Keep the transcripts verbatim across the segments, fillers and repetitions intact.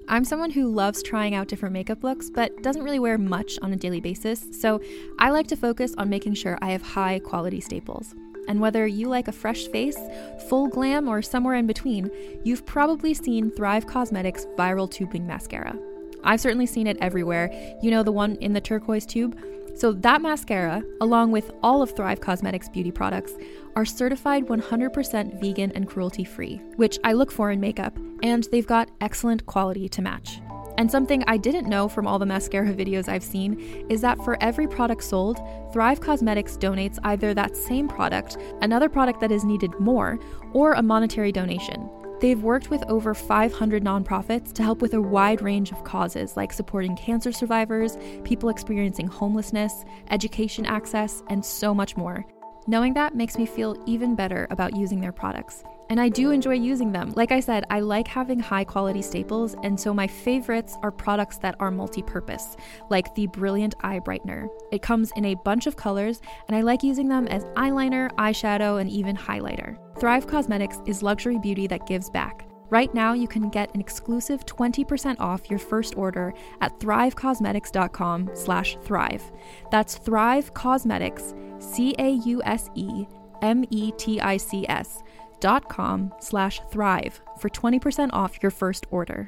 I'm someone who loves trying out different makeup looks, but doesn't really wear much on a daily basis, so I like to focus on making sure I have high quality staples. And whether you like a fresh face, full glam, or somewhere in between, you've probably seen Thrive Causemetics Viral Tubing Mascara. I've certainly seen it everywhere. You know, the one in the turquoise tube? So that mascara, along with all of Thrive Causemetics beauty products, are certified one hundred percent vegan and cruelty-free, which I look for in makeup, and they've got excellent quality to match. And something I didn't know from all the mascara videos I've seen is that for every product sold, Thrive Causemetics donates either that same product, another product that is needed more, or a monetary donation. They've worked with over five hundred nonprofits to help with a wide range of causes like supporting cancer survivors, people experiencing homelessness, education access, and so much more. Knowing that makes me feel even better about using their products. And I do enjoy using them. Like I said, I like having high quality staples, and so my favorites are products that are multi-purpose, like the Brilliant Eye Brightener. It comes in a bunch of colors, and I like using them as eyeliner, eyeshadow, and even highlighter. Thrive Causemetics is luxury beauty that gives back. Right now, you can get an exclusive twenty percent off your first order at thrivecausemetics.com slash thrive. That's Thrive Causemetics, C A U S E M E T I C S dot com slash thrive for twenty percent off your first order.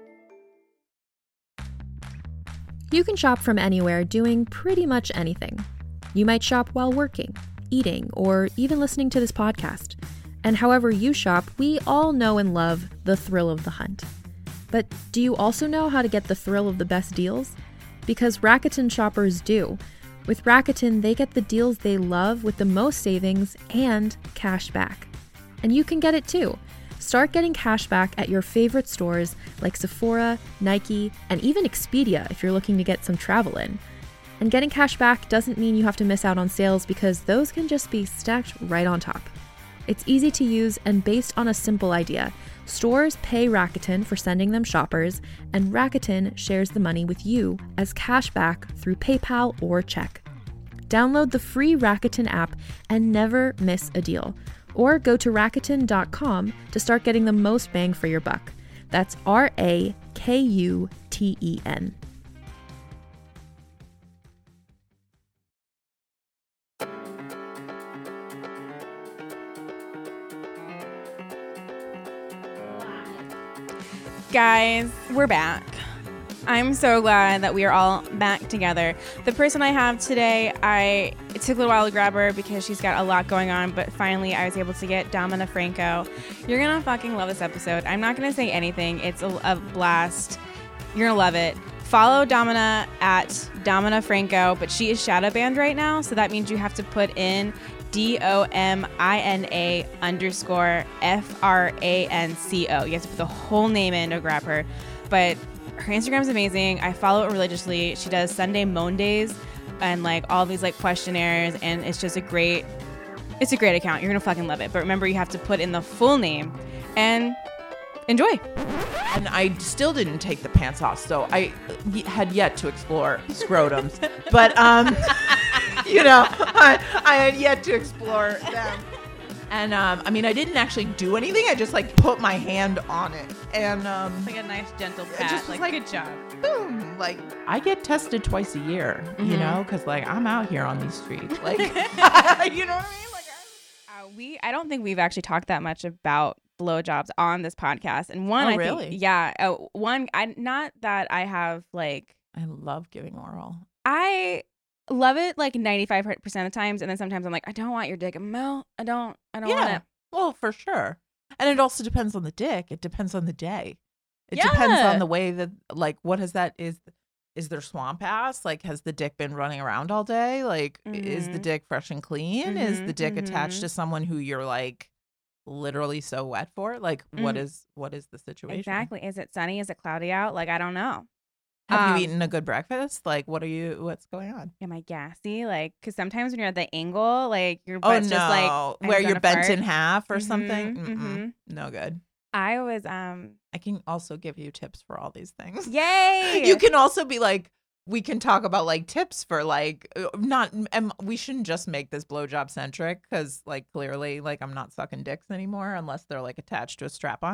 You can shop from anywhere doing pretty much anything. You might shop while working, eating, or even listening to this podcast. And however you shop, we all know and love the thrill of the hunt. But do you also know how to get the thrill of the best deals? Because Rakuten shoppers do. With Rakuten, they get the deals they love with the most savings and cash back. And you can get it too. Start getting cash back at your favorite stores like Sephora, Nike, and even Expedia if you're looking to get some travel in. And getting cash back doesn't mean you have to miss out on sales, because those can just be stacked right on top. It's easy to use and based on a simple idea. Stores pay Rakuten for sending them shoppers, and Rakuten shares the money with you as cash back through PayPal or check. Download the free Rakuten app and never miss a deal. Or go to Rakuten dot com to start getting the most bang for your buck. That's R A K U T E N. Guys, we're back. I'm so glad that we are all back together. The person I have today, I it took a little while to grab her because she's got a lot going on, but finally I was able to get Domina Franco. You're gonna fucking love this episode. I'm not gonna say anything. It's a, a blast. You're gonna love it. Follow Domina at Domina Franco, but she is shadow banned right now, so that means you have to put in D O M I N A underscore F R A N C O. You have to put the whole name in to grab her. But her Instagram is amazing. I follow it religiously. She does Sunday Mondays and like all these like questionnaires, and it's just a great, it's a great account. You're gonna fucking love it. But remember, you have to put in the full name and enjoy. And I still didn't take the pants off, so I had yet to explore scrotums. But um, you know, I, I had yet to explore them. And um, I mean, I didn't actually do anything. I just like put my hand on it, and um, It's like a nice gentle pat. just Like, like- good job. boom. Like, I get tested twice a year, you Mhm. know, because like I'm out here on these streets, like, you know what I mean? Like, Uh, we, I don't think we've actually talked that much about blowjobs on this podcast. And one, Oh, I really? think, yeah, uh, one, I not that I have like, I love giving oral. I love it like ninety-five percent of the times, and then sometimes I'm like, I don't want your dick. No, I don't. I don't want Yeah, it. well, for sure. And it also depends on the dick. It depends on the day. It depends Yeah. on the way that, like, what is that? Is is there swamp ass? Like, has the dick been running around all day? Like, is the Mhm. dick fresh and clean? Is Mhm, the dick attached mhm. to someone who you're like literally so wet for? Like, what Mhm. is what is the situation? Exactly. Is it sunny? Is it cloudy out? Like, I don't know. Have Um, you eaten a good breakfast? Like, what are you? What's going on? Am I gassy? Like, because sometimes when you're at the angle, like your Oh butt's no, just like I'm where gonna you're bent fart. in half or something. Mhm, Mm-mm. mhm. No good. I was um. I can also give you tips for all these things. Yay! You can also be like, we can talk about like tips for like uh, not. And we shouldn't just make this blowjob centric because like clearly like I'm not sucking dicks anymore unless they're like attached to a strap on.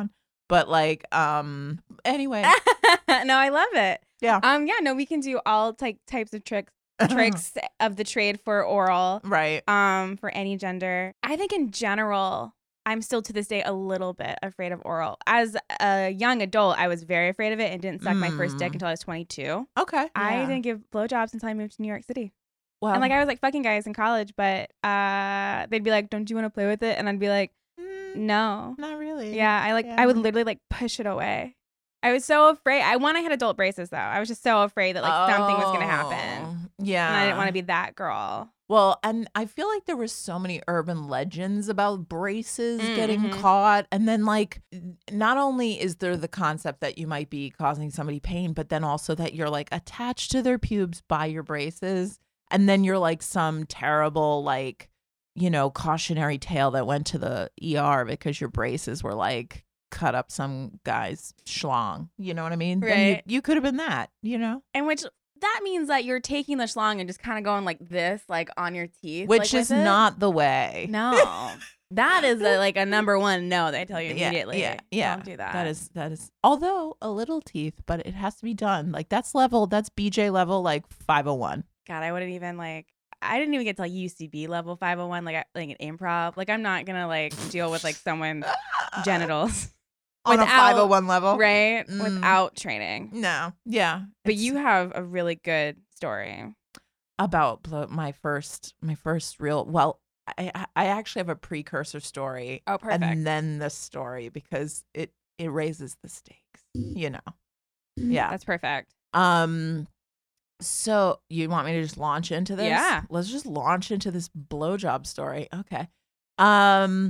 But like, um, anyway, No, I love it. yeah, Um, yeah, no, we can do all ty- types of tricks tricks of the trade for oral. right. Um, for any gender. I think in general, I'm still to this day a little bit afraid of oral. As a young adult, I was very afraid of it and didn't suck my first dick Mm. until I was twenty-two. Okay, I yeah. didn't give blowjobs until I moved to New York City. Well, And like I was like fucking guys in college, but uh, they'd be like, "Don't you want to play with it?" And I'd be like, mm, "No." not really. Yeah, I like Yeah. I would literally like push it away. I was so afraid. I when I had adult braces though, I was just so afraid that like something was gonna happen, Oh, yeah, and I didn't want to be that girl. Well, and I feel like there were so many urban legends about braces Mm, getting mhm. caught. And then, like, n- not only is there the concept that you might be causing somebody pain, but then also that you're like attached to their pubes by your braces. And then you're like some terrible, like, you know, cautionary tale that went to the E R because your braces were like cut up some guy's schlong. You know what I mean? Then you, Right. you could have been that, you know? And which that means that you're taking the schlong and just kind of going like this, like on your teeth, Which like, is with it. not the way. No. That is a, like a number one no. They tell you Yeah, immediately. yeah, yeah. Don't do that. That is that is although a little teeth, but it has to be done. Like that's level, that's B J level, like five oh one. God, I wouldn't even like. I didn't even get to like U C B level five oh one, like I- like an improv. Like I'm not gonna like deal with like someone's genitals, On a Without- five oh one level. right? Mm. Without training. No. Yeah. But It's you have a really good story. about blo- my first my first real well, I I I actually have a precursor story. Oh, perfect. And then the story because it it raises the stakes, you know. Yeah. That's perfect. Um so you want me to just launch into this? Yeah. Let's just launch into this blowjob story. Okay. Um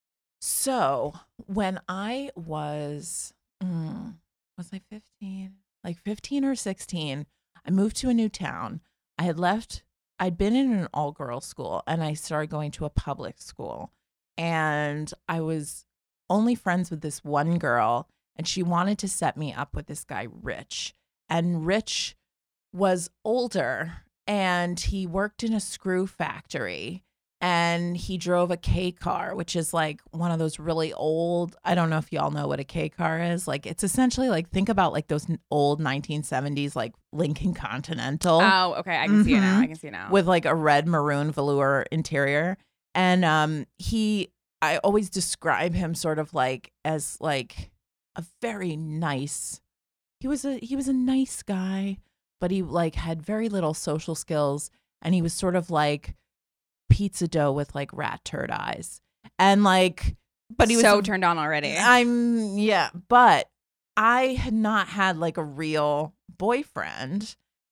so when I was mm, was I fifteen? Like fifteen or sixteen, I moved to a new town. I had left I'd been in an all-girls school and I started going to a public school. And I was only friends with this one girl and she wanted to set me up with this guy Rich. And Rich was older and he worked in a screw factory and he drove a K car, which is like one of those really old, I don't know if y'all know what a K car is. Like it's essentially like, think about like those n- old nineteen seventies, like Lincoln Continental Oh, okay. I can see it now. Mhm. I can see it now. with like a red maroon velour interior. And um he I always describe him sort of like as like a very nice he was a he was a nice guy, but he like had very little social skills and he was sort of like pizza dough with like rat turd eyes. And like but he was so turned on already. I'm yeah, but I had not had like a real boyfriend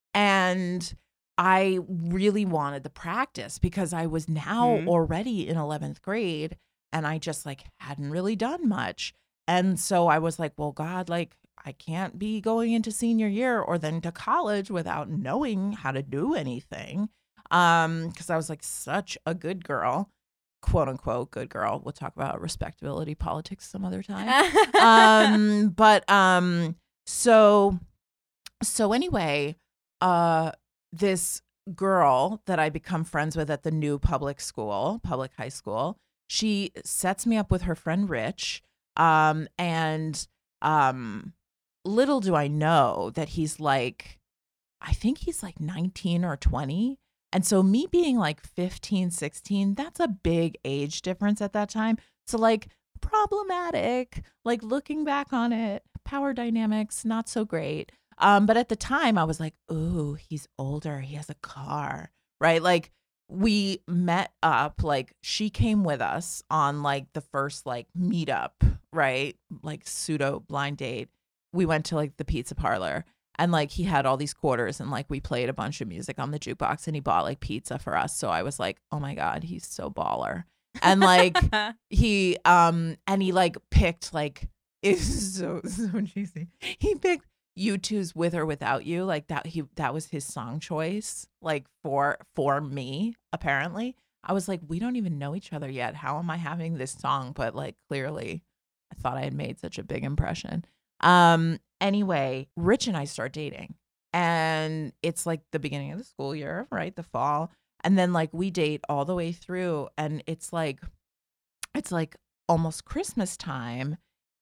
and I really wanted the practice because I was now Mhm. already in eleventh grade and I just like hadn't really done much. And so I was like, well, God, like I can't be going into senior year or then to college without knowing how to do anything. Um, because I was like such a good girl, quote unquote good girl. We'll talk about respectability politics some other time. um, but um, so so anyway, uh, this girl that I become friends with at the new public school, public high school, she sets me up with her friend Rich. Um, and um, little do I know that he's like, I think he's like nineteen or twenty. And so me being like fifteen, sixteen, that's a big age difference at that time. So like problematic, like looking back on it, power dynamics, not so great. Um, but at the time I was like, ooh, he's older. He has a car, right? Like we met up, like she came with us on like the first like meetup, right? Like pseudo blind date. We went to like the pizza parlor. And like he had all these quarters and like we played a bunch of music on the jukebox and he bought like pizza for us. So I was like, oh my God, he's so baller. And like he um and he like picked like it's so so cheesy. He picked U two's With or Without You. Like that he that was his song choice, like for for me, apparently. I was like, we don't even know each other yet. How am I having this song? But like clearly I thought I had made such a big impression. Um Anyway, Rich and I start dating and it's like the beginning of the school year, right? The fall. And then like we date all the way through and it's like, it's like almost Christmas time.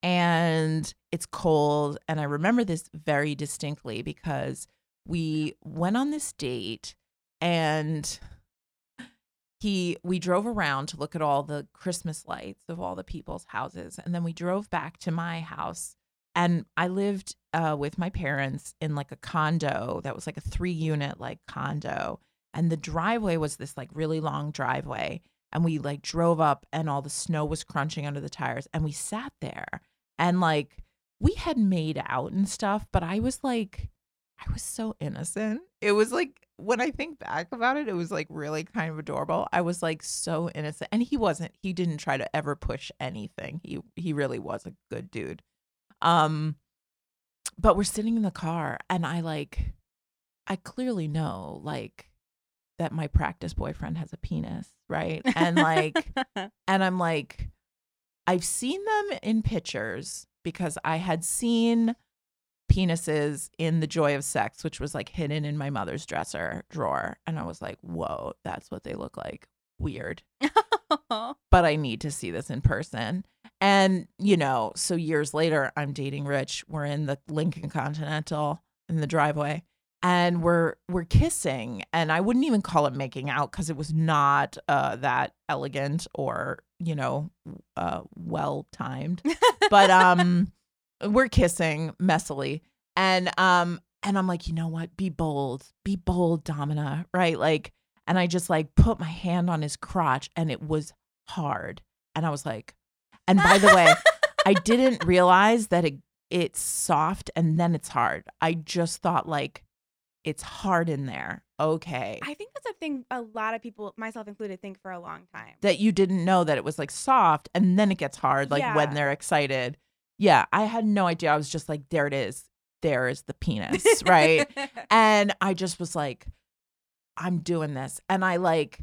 and it's cold. And I remember this very distinctly because we went on this date and he we drove around to look at all the Christmas lights of all the people's houses. And then we drove back to my house. And I lived uh, with my parents in like a condo that was like a three unit like condo. And the driveway was this like really long driveway. And we like drove up and all the snow was crunching under the tires. And we sat there and like we had made out and stuff. But I was like, I was so innocent. It was like, when I think back about it, it was like really kind of adorable. I was like so innocent. And he wasn't, he didn't try to ever push anything. He, he really was a good dude. Um, but we're sitting in the car and I like, I clearly know like that my practice boyfriend has a penis, right? And like, and I'm like, I've seen them in pictures because I had seen penises in The Joy of Sex, which was like hidden in my mother's dresser drawer. And I was like, whoa, that's what they look like. Weird. But I need to see this in person. And, you know, so years later, I'm dating Rich. We're in the Lincoln Continental in the driveway and we're we're kissing. And I wouldn't even call it making out because it was not uh, that elegant or, you know, uh, well timed. But um, we're kissing messily. And um, and I'm like, you know what? Be bold. Be bold, Domina. Right. Like, and I just like put my hand on his crotch and it was hard. And I was like, and by the way, I didn't realize that it it's soft and then it's hard. I just thought like it's hard in there. Okay. I think that's a thing a lot of people, myself included, think for a long time. That you didn't know that it was like soft and then it gets hard, like Yeah. when they're excited. Yeah, I had no idea. I was just like, there it is. There is the penis, right? And I just was like, I'm doing this. And I like,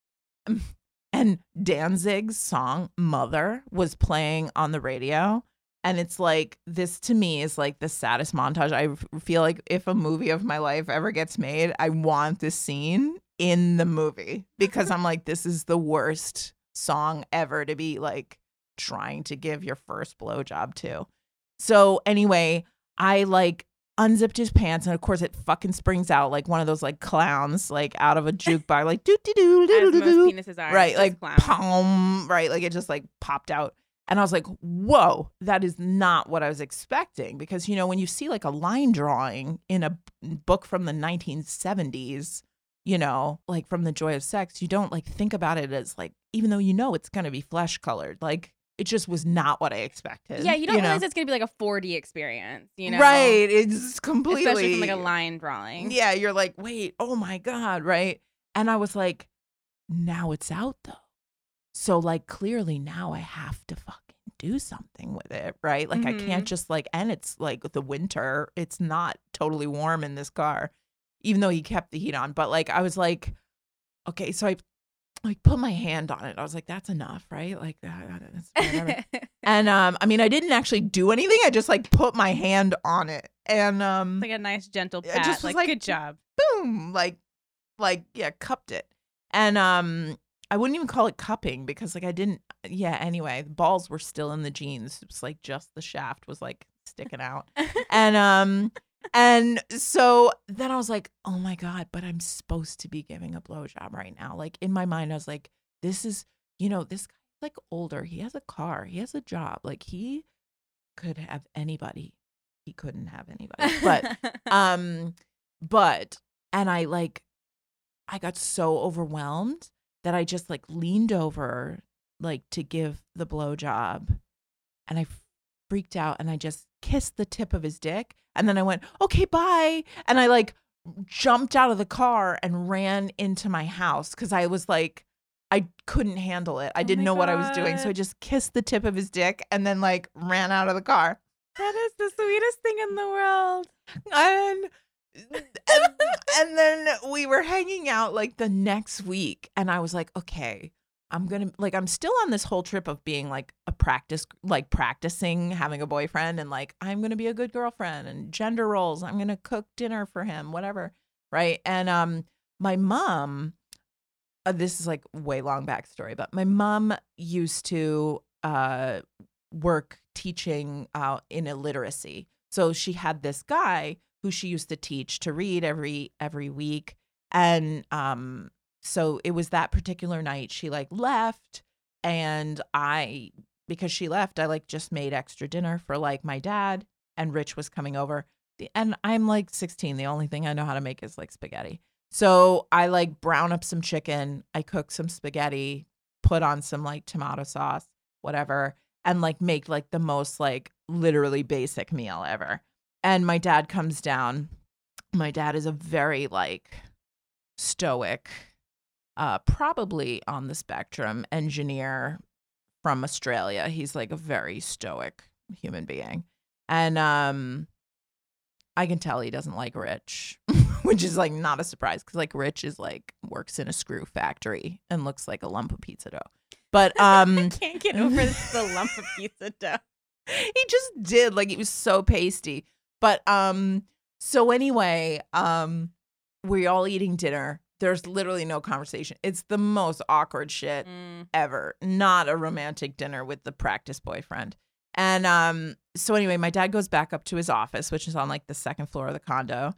and Danzig's song Mother was playing on the radio. And it's like, this to me is like the saddest montage. I feel like if a movie of my life ever gets made, I want this scene in the movie because I'm like, this is the worst song ever to be like trying to give your first blowjob to. So anyway, I like unzipped his pants and of course it fucking springs out like one of those like clowns like out of a jukebox like doo doo doo doo doo doo. Most penises are. Right, Just like clowns. palm, right, like it just like popped out. And I was like, whoa, that is not what I was expecting. Because, you know, when you see like a line drawing in a b- book from the nineteen seventies, you know, like from The Joy of Sex, you don't like think about it as like, even though you know it's going to be flesh colored, like it just was not what I expected. Yeah, you don't know? realize it's going to be like a four D experience, you know? Right. It's completely. Especially from like a line drawing. Yeah, you're like, wait, oh my God, right? And I was like, now it's out though. So like clearly now I have to fucking do something with it, right? Like Mhm. I can't just like, and it's like the winter, it's not totally warm in this car, even though he kept the heat on. But like I was like, okay, so I like put my hand on it. I was like, that's enough, right? Like that, that's whatever. And um, I mean, I didn't actually do anything. I just like put my hand on it, and um, Like a nice gentle I pat. just was like, like, good job. boom, like, like yeah, cupped it, and um, I wouldn't even call it cupping because like I didn't. Yeah. Anyway, the balls were still in the jeans. It was like just the shaft was like sticking out, and um, and so then I was like, oh my God, but I'm supposed to be giving a blowjob right now. Like in my mind, I was like, this is, you know, this guy's like older. He has a car. He has a job. Like he could have anybody. He couldn't have anybody. But um, but and I like, I got so overwhelmed that I just like leaned over like to give the blowjob, and I freaked out and I just kissed the tip of his dick, and then I went, okay, bye, and I like jumped out of the car and ran into my house because I was like, I couldn't handle it. I Oh didn't my know what I was doing, so I God. just kissed the tip of his dick and then like ran out of the car. That is the sweetest thing in the world. And, and and then we were hanging out like the next week, and I was like, okay, I'm gonna like I'm still on this whole trip of being like a practice, like practicing having a boyfriend, and like I'm gonna be a good girlfriend and gender roles. I'm gonna cook dinner for him, whatever, right? And um, my mom, uh, this is like way long backstory, but my mom used to uh work teaching uh, in illiteracy. So she had this guy who she used to teach to read every every week. And um, so it was that particular night she like left, and I, because she left, I like just made extra dinner for like my dad, and Rich was coming over. And I'm like sixteen. The only thing I know how to make is like spaghetti. So I like brown up some chicken. I cook some spaghetti, put on some like tomato sauce, whatever, and like make like the most like literally basic meal ever. And my dad comes down. My dad is a very like stoic, uh, probably on the spectrum engineer from Australia. He's like a very stoic human being. And um, I can tell he doesn't like Rich, which is like not a surprise because like Rich is like works in a screw factory and looks like a lump of pizza dough. But um, I can't get over the lump of pizza dough. He just did, like, it was so pasty. But um, so anyway, um, we're all eating dinner. There's literally no conversation. It's the most awkward shit Mm. ever. Not a romantic dinner with the practice boyfriend. And um, so anyway, my dad goes back up to his office, which is on like the second floor of the condo.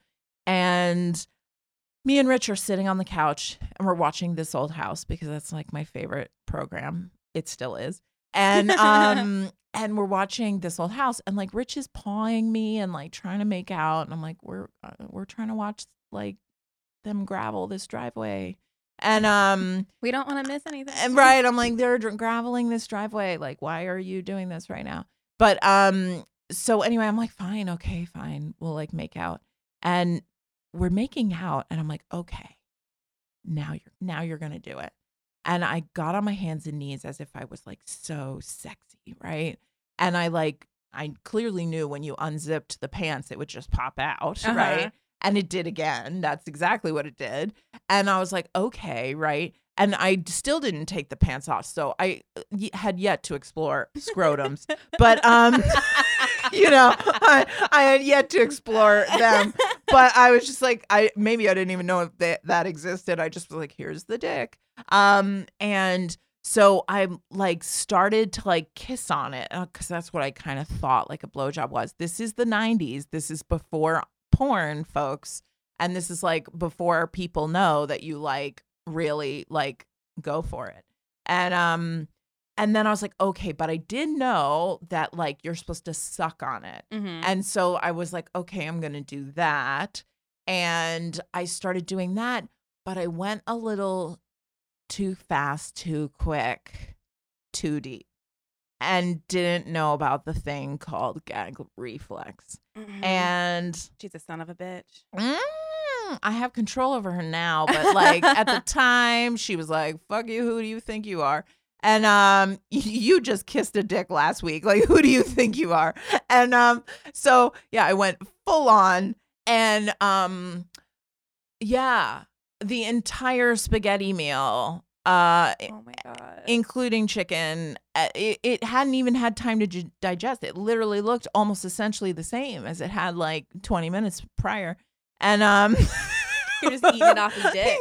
And me and Rich are sitting on the couch and we're watching This Old House because that's like my favorite program. It still is. And um, and we're watching This Old House, and like Rich is pawing me and like trying to make out. And I'm like, we're uh, we're trying to watch like them gravel this driveway. And um, We don't want to miss anything. and right, I'm like, they're dr- graveling this driveway. Like, why are you doing this right now? But um, so anyway, I'm like, fine, okay, fine. We'll like make out, and we're making out, and I'm like, okay, now you're now you're gonna do it. And I got on my hands and knees as if I was like so sexy, right? And I like, I clearly knew when you unzipped the pants, it would just pop out, Uh-huh. right? And it did again. That's exactly what it did. And I was like, okay, right? And I still didn't take the pants off. So I y- had yet to explore scrotums. But, um, you know, I, I had yet to explore them. But I was just like, I maybe I didn't even know if that, that existed. I just was like, here's the dick. Um, and so I like started to like kiss on it because that's what I kind of thought like a blowjob was. This is the nineties. This is before porn, folks. And this is like before people know that you like really like go for it. And um and then I was like, okay, but I did know that like you're supposed to suck on it. Mhm. And so I was like, okay, I'm going to do that. And I started doing that, but I went a little too fast, too quick, too deep, and didn't know about the thing called gag reflex. Mhm. And She's a son of a bitch. mm, I have control over her now, but like at the time she was like, fuck you, who do you think you are? And um you just kissed a dick last week. Like, who do you think you are? And um so yeah, I went full on, and um yeah, the entire spaghetti meal, uh Oh my god. including chicken, uh, it, it hadn't even had time to g- digest. It literally looked almost essentially the same as it had like twenty minutes prior. And um You're just eating it off his dick.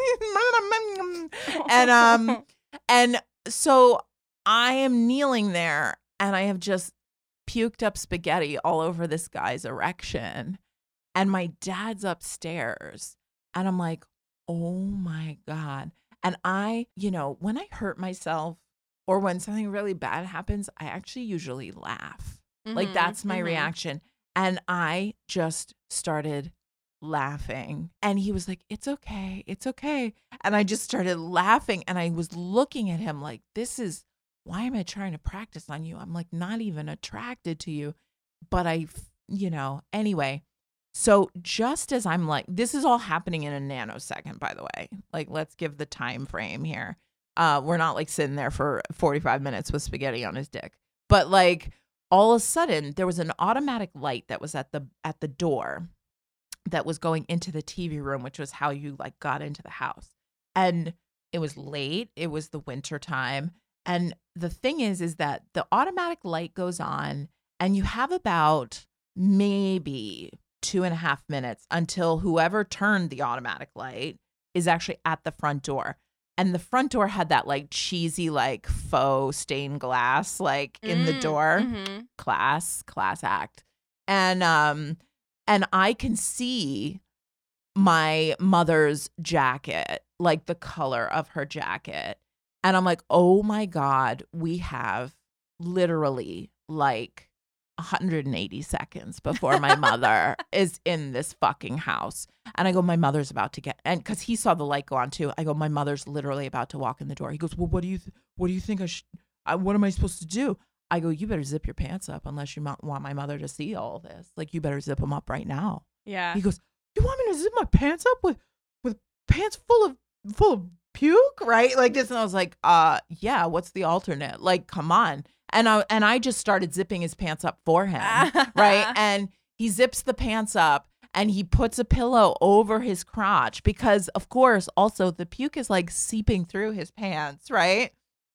and um and so I am kneeling there, and I have just puked up spaghetti all over this guy's erection, and my dad's upstairs, and I'm like, oh my God. And I, you know, when I hurt myself or when something really bad happens, I actually usually laugh. Like, Mhm, that's my mhm. reaction. And I just started laughing. And he was like, it's okay. It's okay. And I just started laughing. And I was looking at him like, this is, why am I trying to practice on you? I'm like, not even attracted to you. But I, you know, anyway. So just as I'm like, this is all happening in a nanosecond, by the way. Like, let's give the time frame here. Uh, we're not like sitting there for forty-five minutes with spaghetti on his dick. But like, all of a sudden, there was an automatic light that was at the at the door that was going into the T V room, which was how you like got into the house. And it was late. It was the winter time. And the thing is, is that the automatic light goes on, and you have about maybe two and a half minutes until whoever turned the automatic light is actually at the front door. and the front door had that like cheesy like faux stained glass like in the door. Mm-hmm. Class, class act. And um and I can see my mother's jacket, like the color of her jacket. And I'm like, "Oh my God, we have literally like one hundred eighty seconds before my mother is in this fucking house." And I go, "My mother's about to get," and because he saw the light go on too, I go, "My mother's literally about to walk in the door." He goes, "Well, what do you, th- what do you think I should, I, what am I supposed to do?" I go, "You better zip your pants up unless you mo- want my mother to see all this. Like, you better zip them up right now." Yeah. He goes, "You want me to zip my pants up with, with pants full of, full of puke, right?" Like this, and I was like, "Uh, yeah. What's the alternate? Like, come on." And I and I just started zipping his pants up for him, right? And he zips the pants up and he puts a pillow over his crotch because, of course, also the puke is like seeping through his pants, right?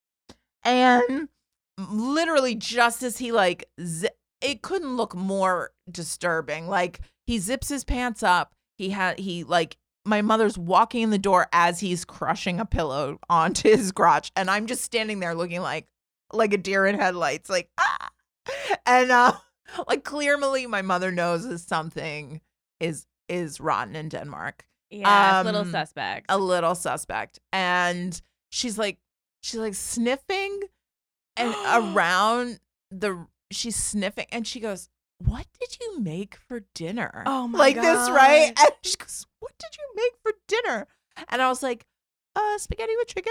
And literally just as he like, zi- it couldn't look more disturbing. Like he zips his pants up. He had, he like, my mother's walking in the door as he's crushing a pillow onto his crotch. And I'm just standing there looking like, like a deer in headlights, like, ah. And uh, like clearly my mother knows that something is, is rotten in Denmark. Yeah, Um, little suspect. A little suspect. And she's like, she's like sniffing and around the, she's sniffing and she goes, "What did you make for dinner?" Oh my like this, God. right? And she goes, "What did you make for dinner?" And I was like, uh, "Spaghetti with chicken."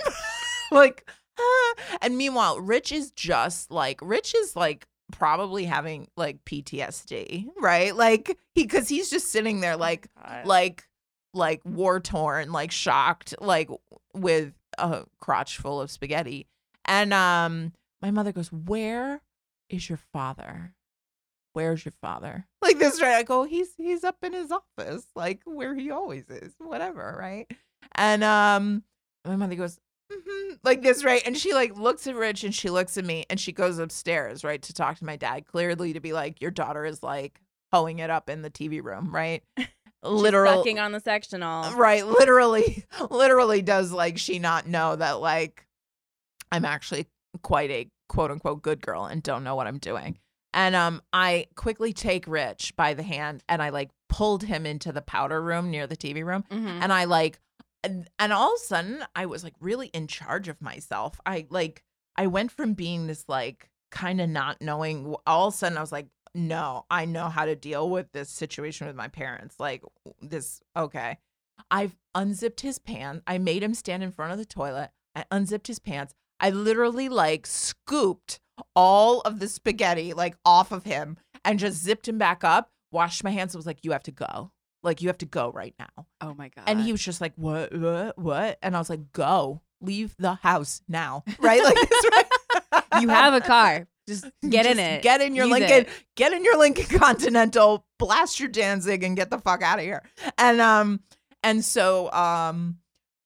Like, ah. And meanwhile, Rich is just like, Rich is like probably having like P T S D, right? Like he, cause he's just sitting there like, God. like, like war torn, like shocked, like with a crotch full of spaghetti. And um, my mother goes, "Where is your father? Where's your father?" Like this, right? I go, he's he's up in his office, like where he always is, whatever, right? And um, my mother goes, mm-hmm, like this, right? And she like looks at Rich and she looks at me and she goes upstairs, right, to talk to my dad, clearly to be like, "Your daughter is like hoeing it up in the T V room," right? Literal, sucking on the sectional. right? Literally, literally, does like she not know that like I'm actually quite a quote unquote good girl and don't know what I'm doing? And um, I quickly take Rich by the hand and I like pulled him into the powder room near the T V room. Mhm. And I like, and, and all of a sudden I was like really in charge of myself. I like, I went from being this like kind of not knowing, all of a sudden I was like, no, I know how to deal with this situation with my parents. Like this, okay. I've unzipped his pants. I made him stand in front of the toilet. I unzipped his pants. I literally like scooped all of the spaghetti like off of him and just zipped him back up, washed my hands, and was like, "You have to go. Like, you have to go right now." Oh my God. And he was just like, "What, what, what?" And I was like, "Go, leave the house now." Right? Like this, right? You have a car. Just get in Just it. Get in your Use Lincoln, it. get in your Lincoln Continental, blast your Danzig and get the fuck out of here. And um and so um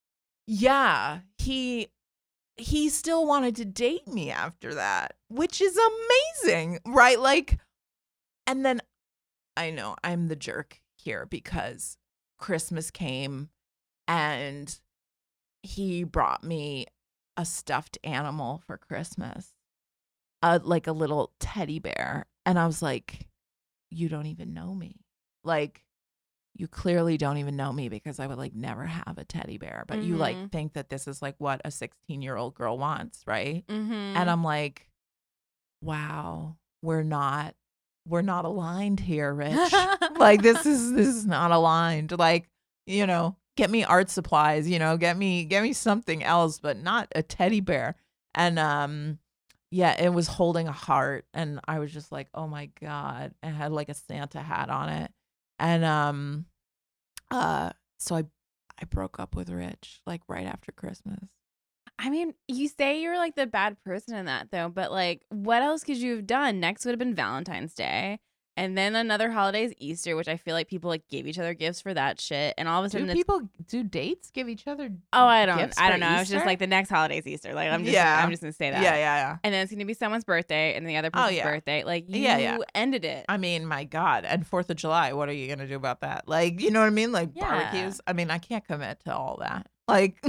yeah, he he still wanted to date me after that, which is amazing, right? Like, and then I know I'm the jerk here because Christmas came and he brought me a stuffed animal for Christmas, uh, like a little teddy bear. And I was like, "You don't even know me. Like, you clearly don't even know me because I would like never have a teddy bear, but you like Mhm. think that this is like what a sixteen year old girl wants, right?" Mhm. And I'm like, wow, we're not, we're not aligned here, Rich. Like this is, this is not aligned. Like, you know, get me art supplies, you know, get me, get me something else, but not a teddy bear. And, um, yeah, it was holding a heart. And I was just like, oh my God. It had like a Santa hat on it. And, um, uh, so I, I broke up with Rich like right after Christmas. I mean, you say you're like the bad person in that though, but like what else could you have done? Next would have been Valentine's Day. And then another holiday is Easter, which I feel like people like gave each other gifts for that shit. And all of a Do sudden, it's, people, do dates give each other? oh, I don't, gifts I for don't know. It was just Easter? like the next holiday's Easter. Like I'm just, Yeah. I'm just gonna say that. Yeah, yeah, yeah. And then it's gonna be someone's birthday and the other Oh, person's yeah. birthday. Like you Yeah, yeah. ended it. I mean, my God. And fourth of July, what are you going to do about that? Like, you know what I mean? Like Yeah. barbecues. I mean, I can't commit to all that. Like,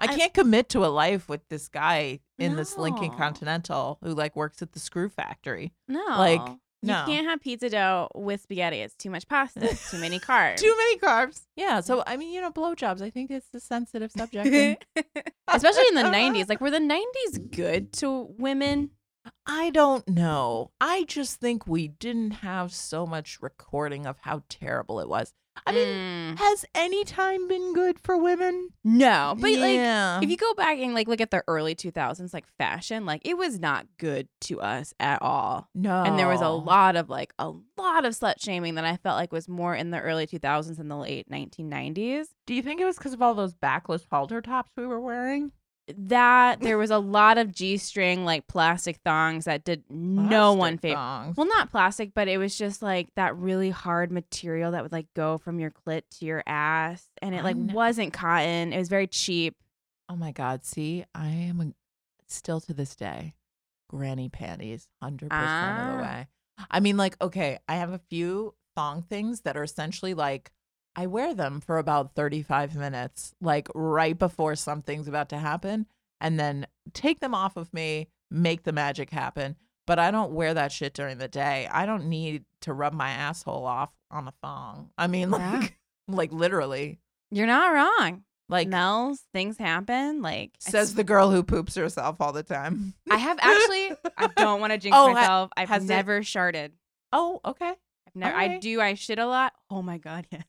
I can't commit to a life with this guy in this Lincoln No. Continental who like works at the screw factory. No. Like, you no. can't have pizza dough with spaghetti. It's too much pasta. It's too many carbs. Too many carbs. Yeah. So, I mean, you know, blowjobs, I think it's a sensitive subject. and- Especially in the nineties. Like, were the nineties good to women? I don't know. I just think we didn't have so much recording of how terrible it was. I mean, Mm. has any time been good for women? No. But, yeah. like, if you go back and, like, look at the early two thousands, like, fashion, like, it was not good to us at all. no. And there was a lot of, like, a lot of slut shaming that I felt like was more in the early two thousands than the late nineteen nineties. Do you think it was because of all those backless halter tops we were wearing? That there was a lot of G-string, like, plastic thongs that did no one Plastic favor. thongs. Well, not plastic, but it was just like that really hard material that would like go from your clit to your ass. And it like I know. wasn't cotton. It was very cheap. Oh my God. See, I am a, still to this day, granny panties, one hundred percent of the Ah. way. I mean, like, okay, I have a few thong things that are essentially like, I wear them for about thirty-five minutes, like right before something's about to happen, and then take them off of me, make the magic happen. But I don't wear that shit during the day. I don't need to rub my asshole off on a thong. I mean, like, Yeah. like literally. You're not wrong. Like, Nels, things happen. Like says the girl who poops herself all the time. I have actually. I don't want to jinx Oh, ha- myself. I've has it- never sharted. Oh, okay. I've never. I Alright. do. I shit a lot. Oh my god, yes.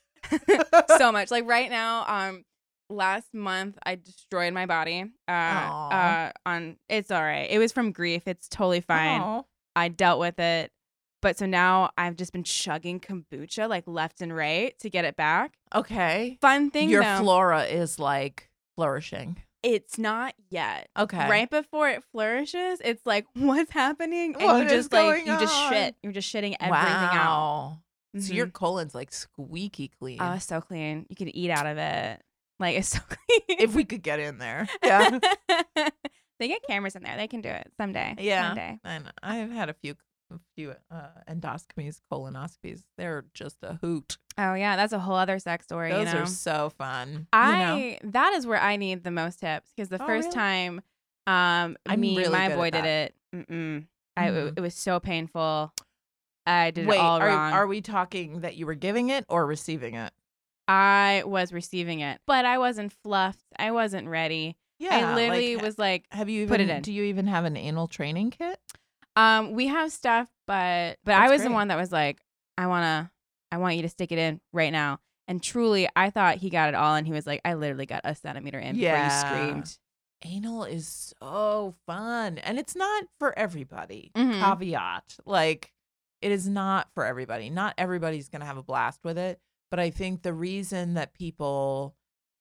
So much. Like right now, um, last month I destroyed my body. Uh, Aw. uh, on it's all right. It was from grief. It's totally fine. Oh. I dealt with it. But so now I've just been chugging kombucha like left and right to get it back. Okay. Fun thing Your though, flora is like flourishing. it's not yet. Okay. Right before it flourishes, it's like, what's happening? And What you is just like going you just on? shit. You're just shitting everything out. Wow. So Mhm. your colon's like squeaky clean. Oh, so clean. You could eat out of it. Like it's so clean. if we could get in there. Yeah. They get cameras in there. They can do it someday. Yeah. Someday. And I've had a few a few uh, endoscopies, colonoscopies. They're just a hoot. Oh yeah, that's a whole other sex story. Those you know? are so fun. I you know? that is where I need the most tips because the Oh, first really? time, um, I'm me really my good at boy did that. it. Mm-mm. I it, Mhm. it was so painful. I did Wait, it all are, wrong. are we talking that you were giving it or receiving it? I was receiving it, but I wasn't fluffed. I wasn't ready. I literally like, was like, Have you even, put it in. Do you even have an anal training kit? um, we have stuff, but but I That's was the great. one that was like, I wanna, I want you to stick it in right now. And truly, I thought he got it all, and he was like, I literally got a centimeter in Yeah. before you screamed. Anal is so fun, and it's not for everybody. Mhm. Caveat: like, it is not for everybody. Not everybody's gonna have a blast with it. But I think the reason that people,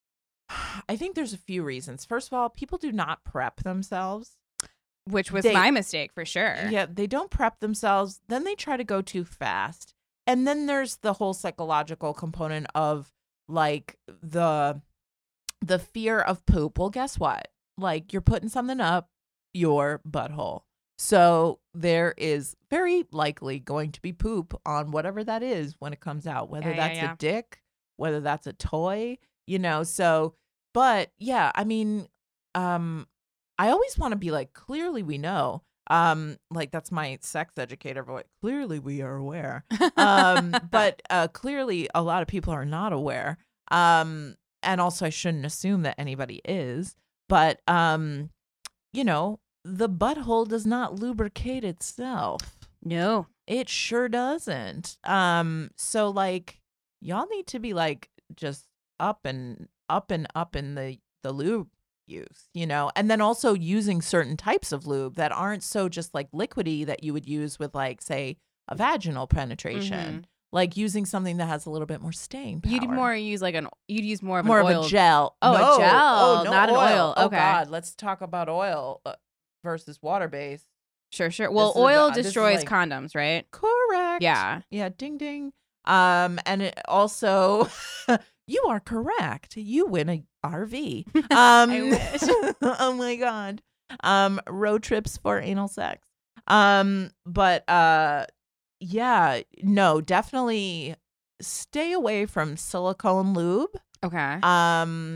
I think there's a few reasons. First of all, people do not prep themselves. Which was They- my mistake for sure. Yeah, they don't prep themselves. Then they try to go too fast. And then there's the whole psychological component of like the the fear of poop. Well, guess what? Like you're putting something up your butthole. So there is very likely going to be poop on whatever that is when it comes out, whether Yeah, yeah, that's yeah. a dick, whether that's a toy, you know. So, but yeah, I mean, um I always want to be like, clearly we know. Um, like that's my sex educator voice. Clearly we are aware. Um, but uh, clearly a lot of people are not aware. Um, and also I shouldn't assume that anybody is. But um, you know, the butthole does not lubricate itself. no. It sure doesn't. Um, so like y'all need to be like just up and up and up in the the lube use, you know, and then also using certain types of lube that aren't so just like liquidy that you would use with like say a vaginal penetration, like using something that has a little bit more staying power. You'd more use like an you'd use more of more an of oil. a gel. Oh, a No. gel, Oh, no not an oil. Oh Okay. God, let's talk about oil uh, versus water based. Sure, sure. Well, This is oil a- this is destroys like- condoms, right? Correct. Yeah. Yeah. Ding ding. Um, and it also, you are correct. You win a R V. Um, I wish. oh my god. Um, road trips for anal sex. Um, but uh, yeah, no, definitely stay away from silicone lube. Okay. Um,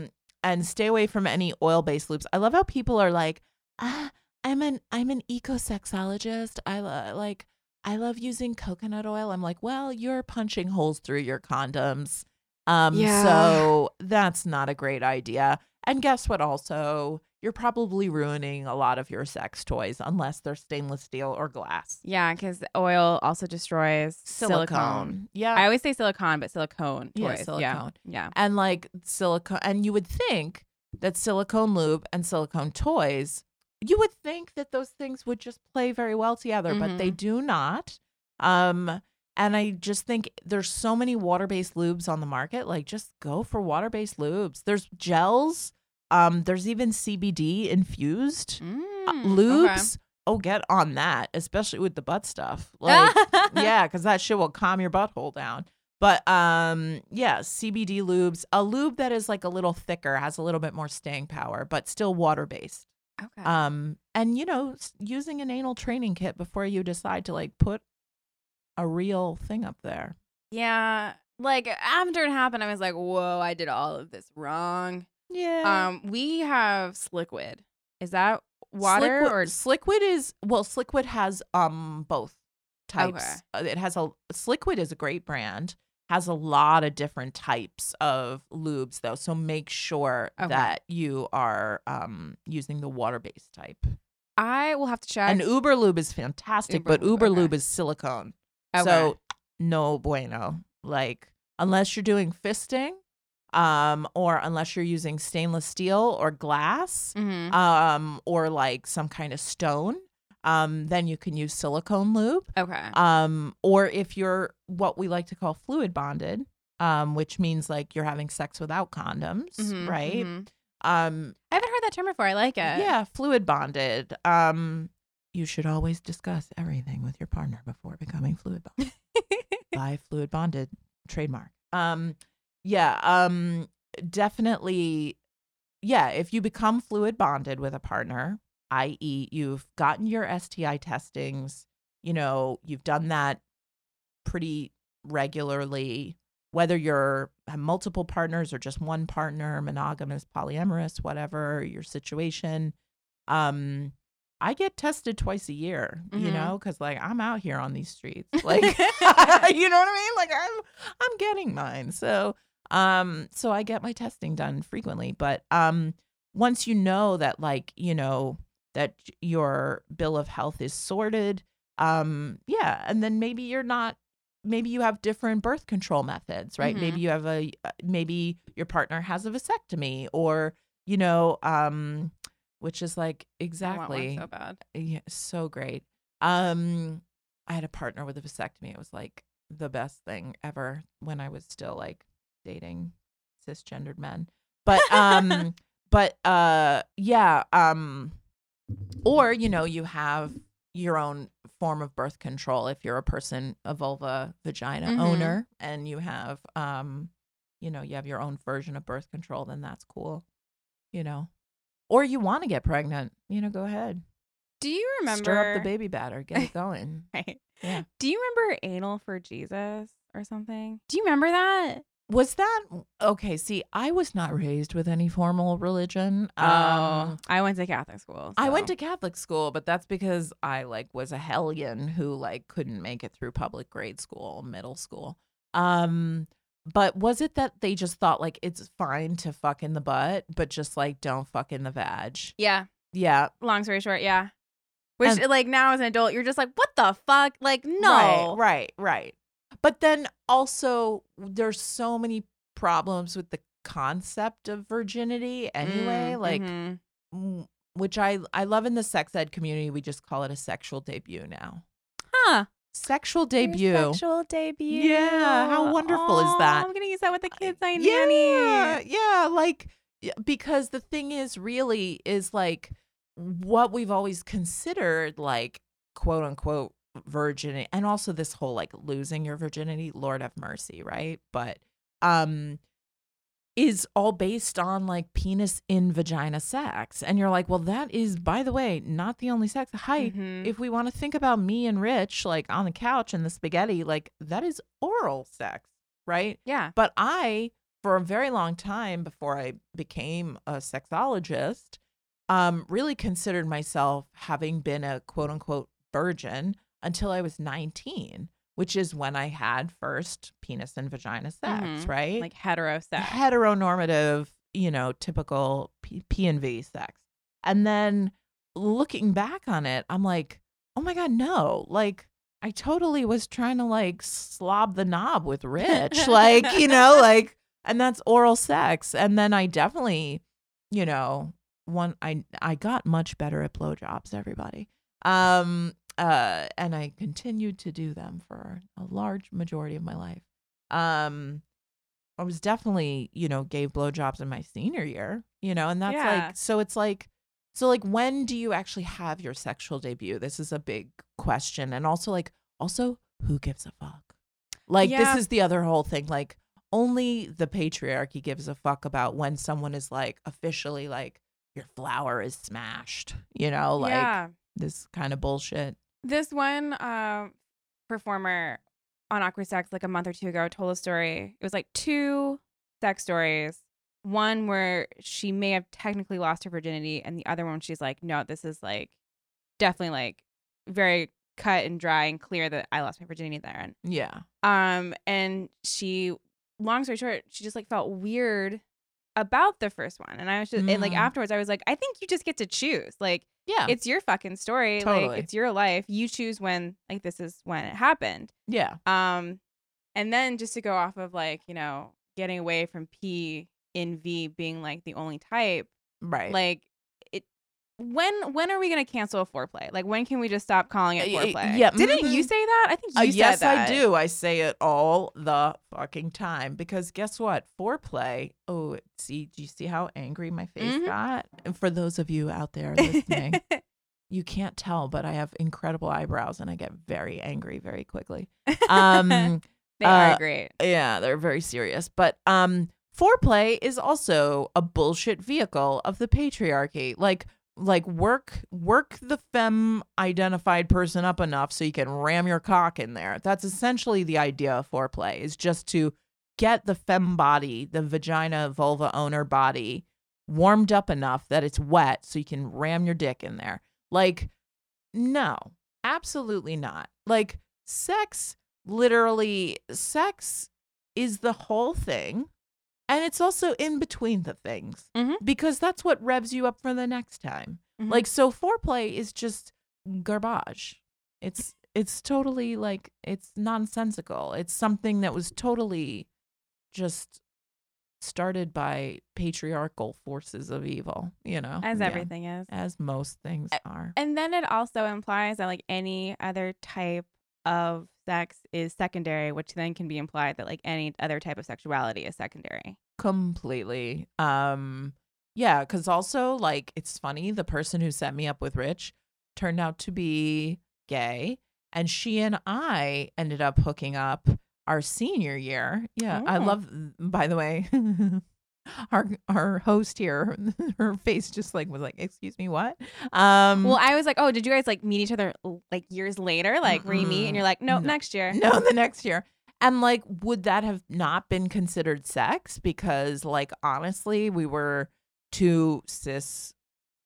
and stay away from any oil-based lubes. I love how people are like, ah, I'm an I'm an eco-sexologist. I lo- like I love using coconut oil. I'm like, well, you're punching holes through your condoms. Um, Yeah. so that's not a great idea. And guess what? Also, you're probably ruining a lot of your sex toys unless they're stainless steel or glass. Yeah, because oil also destroys silicone. Yeah. I always say silicone, but silicone Yeah, toys. silicone. Yeah. And like silicone, and you would think that silicone lube and silicone toys, you would think that those things would just play very well together, but they do not. Um, and I just think there's so many water-based lubes on the market. Like, just go for water-based lubes. There's gels. Um, there's even C B D infused Mm, uh, lubes. Oh, get on that, especially with the butt stuff. Like, yeah, because that shit will calm your butthole down. But um, yeah, C B D lubes, a lube that is like a little thicker, has a little bit more staying power, but still water-based. Okay. Um, and you know, s- using an anal training kit before you decide to like put a real thing up there. Yeah. Like after it happened, I was like, whoa, I did all of this wrong. Yeah. Um, we have Sliquid. Is that water Sliquid, or Sliquid is well, Sliquid has um both types. Okay. Uh, It has a Sliquid is a great brand. Has a lot of different types of lubes though, so make sure Okay. that you are um using the water-based type. I will have to check. And Uber Lube is fantastic, Uber but Lube, Uber okay. Lube is silicone. Okay. So no bueno. Like unless you're doing fisting, um, or unless you're using stainless steel or glass, Mhm. um, or like some kind of stone, um, then you can use silicone lube. Okay. Um, or if you're what we like to call fluid bonded, um, which means like you're having sex without condoms, Mhm, right? mhm. Um, I haven't heard that term before. I like it. yeah, fluid bonded. Um, you should always discuss everything with your partner before becoming fluid bonded. Buy fluid bonded trademark. Um, yeah, um, definitely. Yeah, if you become fluid bonded with a partner, that is, you've gotten your S T I testings, you know, you've done that pretty regularly, whether you're have multiple partners or just one partner, monogamous, polyamorous, whatever your situation. Um, I get tested twice a year, you Mhm. know, because like I'm out here on these streets, like you know what I mean. Like I'm, I'm getting mine, so um, so I get my testing done frequently. But um, once you know that, like you know that your bill of health is sorted, um, yeah, and then maybe you're not. Maybe you have different birth control methods, right? Mhm. Maybe you have a, maybe your partner has a vasectomy, or you know, um, which is like I exactly want one so bad. yeah, so great. Um, I had a partner with a vasectomy. It was like the best thing ever when I was still like dating cisgendered men. But um, but uh, yeah. Um, or you know, you have your own form of birth control if you're a person, a vulva, vagina Mhm. owner, and you have um, you know, you have your own version of birth control. Then that's cool. You know. Or you want to get pregnant, you know, go ahead. Do you remember? Stir up the baby batter, get it going. Right. Yeah. Do you remember anal for Jesus or something? Do you remember that? Was that okay? See, I was not raised with any formal religion. Oh, Um, I went to Catholic school. I went so- to Catholic school, but that's because I like was a hellion who like couldn't make it through public grade school, middle school. Um, but was it that they just thought like it's fine to fuck in the butt, but just like don't fuck in the vag? Yeah. Yeah. Long story short, yeah. Which And- like now as an adult, you're just like, what the fuck? Like, no. Right, right, right. But then also there's so many problems with the concept of virginity anyway, Mm, like mhm. mm, which I I love in the sex ed community. We just call it a sexual debut now. Huh. Sexual Your debut. Sexual debut. Yeah, how wonderful is Aw, that? I'm gonna use that with the kids I Yeah, nanny. yeah, like y- because the thing is really is like what we've always considered like quote unquote virginity, and also this whole like losing your virginity, Lord have mercy, right? But um is all based on like penis in vagina sex. And you're like, well, that is, by the way, not the only sex. Hi, Mhm. if we want to think about me and Rich like on the couch and the spaghetti, like that is oral sex, right? Yeah. But I for a very long time before I became a sexologist, um, really considered myself having been a quote unquote virgin until I was nineteen, which is when I had first penis and vagina sex, Mhm. right? Like hetero sex. Heteronormative, you know, typical P- P&V sex. And then looking back on it, I'm like, oh my God, no. Like, I totally was trying to like slob the knob with Rich. Like, you know, like, and that's oral sex. And then I definitely, you know, one, I, I got much better at blowjobs, everybody. Um, uh, and I continued to do them for a large majority of my life. Um, I was definitely, you know, gave blowjobs in my senior year, you know, and that's Yeah. like, so it's like, so like, when do you actually have your sexual debut? This is a big question. And also like, also who gives a fuck? Like, Yeah. this is the other whole thing. Like, only the patriarchy gives a fuck about when someone is like officially like, your flower is smashed, you know, like yeah. this kind of bullshit. This one uh, performer on Awkward Sex like a month or two ago told a story. It was like two sex stories. One where she may have technically lost her virginity, and the other one she's like, no, this is like definitely like very cut and dry and clear that I lost my virginity there. And Yeah. um, and she, long story short, she just like felt weird about the first one. And I was just, and like Mhm. afterwards, I was like, I think you just get to choose. Like, Yeah. it's your fucking story. Totally. Like, it's your life. You choose when, like, this is when it happened. Yeah. Um, and then just to go off of like, you know, getting away from P in V being like the only type, Right. like it. When when are we gonna cancel foreplay? Like, when can we just stop calling it Uh, y- foreplay? yeah, Didn't you mhm. say that? I think you Uh, said yes, that. I do. I say it all the fucking time because guess what? Foreplay. Oh, see, do you see how angry my face Mhm. got? And for those of you out there listening, you can't tell, but I have incredible eyebrows and I get very angry very quickly. Um, they uh, are great. yeah, they're very serious. But um, foreplay is also a bullshit vehicle of the patriarchy. Like, like work work the femme identified person up enough so you can ram your cock in there. That's essentially the idea of foreplay, is just to get the femme body, the vagina vulva owner body, warmed up enough that it's wet so you can ram your dick in there. Like, no, absolutely not. Like, sex, literally, sex is the whole thing. And it's also in between the things Mhm. because that's what revs you up for the next time. Mhm. Like, so foreplay is just garbage. It's it's totally like, it's nonsensical. It's something that was totally just started by patriarchal forces of evil, you know? As Yeah. everything is. As most things are. And then it also implies that like any other type of sex is secondary, which then can be implied that like any other type of sexuality is secondary. Completely. Um, yeah, because also, like, it's funny, the person who set me up with Rich turned out to be gay, and she and I ended up hooking up our senior year. Yeah, I Oh. love, by the way, our our host here, her face just like was like, excuse me, what? Um, Well, I was like, oh, did you guys like meet each other like years later, like re-meet? And you're like, no, No. next year. No, the next year. And like, would that have not been considered sex? Because like, honestly, we were two cis,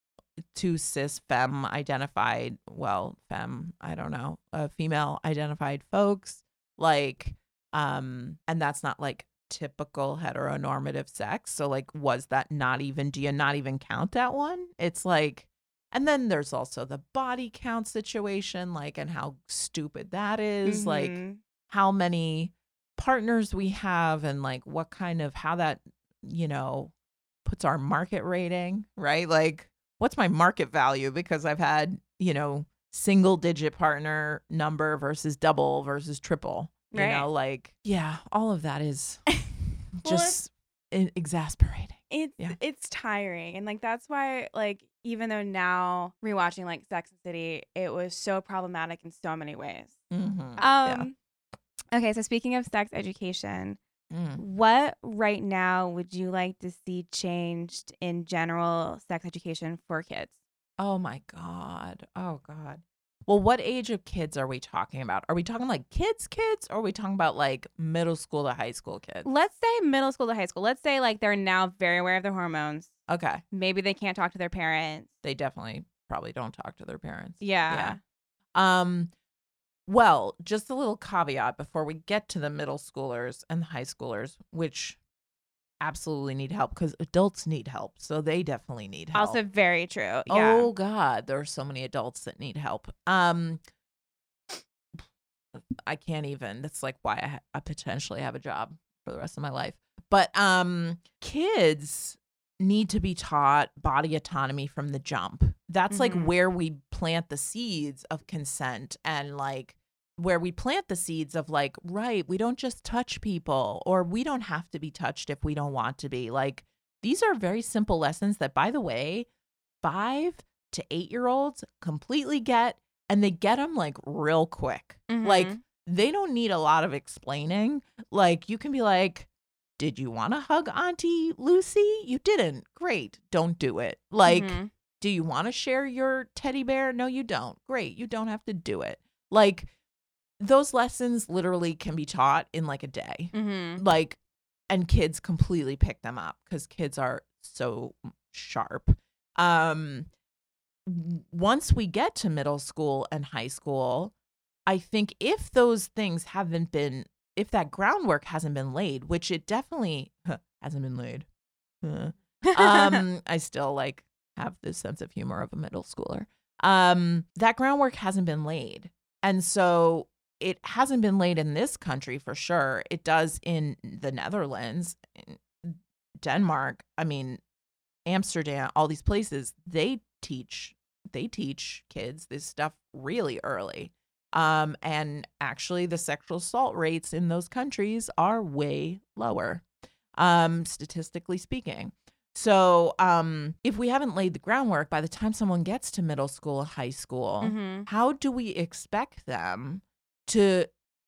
two cis femme identified, well, femme, I don't know, uh, female identified folks. Like, um, and that's not like typical heteronormative sex. So like, was that not even, do you not even count that one? It's like, and then there's also the body count situation, like, and how stupid that is. Like, Mhm. how many partners we have and like what kind of, how that, you know, puts our market rating, right? Like, what's my market value? Because I've had, you know, single digit partner number versus double versus triple, you Right. know, like, yeah, all of that is Well, just i- exasperating. It's Yeah. it's tiring, and like that's why like even though now rewatching like Sex and the City, it was so problematic in so many ways. Mm-hmm. Um, okay, so speaking of sex education, Mm. what right now would you like to see changed in general sex education for kids? Oh my God. Oh God. Well, what age of kids are we talking about? Are we talking like kids kids or are we talking about like middle school to high school kids? Let's say middle school to high school. Let's say like they're now very aware of their hormones. Okay. Maybe they can't talk to their parents. They definitely probably don't talk to their parents. Yeah. Yeah. Um, well, just a little caveat before we get to the middle schoolers and the high schoolers, which absolutely need help because adults need help. So they definitely need help. Also very true. Yeah. Oh God, there are so many adults that need help. Um, I can't even. That's like why I, ha- I potentially have a job for the rest of my life. But um, kids need to be taught body autonomy from the jump. That's Mhm. like where we plant the seeds of consent and like where we plant the seeds of like, right, we don't just touch people or we don't have to be touched if we don't want to be. Like these are very simple lessons that, by the way, five to eight year olds completely get, and they get them like real quick. Mhm. Like they don't need a lot of explaining. Like you can be like, did you want to hug Auntie Lucy? You didn't. Great. Don't do it. Like, Mhm. do you want to share your teddy bear? No, you don't. Great. You don't have to do it. Like those lessons literally can be taught in like a day. Mhm. Like, and kids completely pick them up because kids are so sharp. Um, w- once we get to middle school and high school, I think if those things haven't been, if that groundwork hasn't been laid, which it definitely huh, hasn't been laid. Huh. um, I still like have this sense of humor of a middle schooler. Um, that groundwork hasn't been laid. And so it hasn't been laid in this country for sure. It does in the Netherlands, in Denmark, I mean, Amsterdam, all these places, they teach, they teach kids this stuff really early. Um, and actually the sexual assault rates in those countries are way lower, um, statistically speaking. So um, if we haven't laid the groundwork, by the time someone gets to middle school, high school, Mhm. how do we expect them to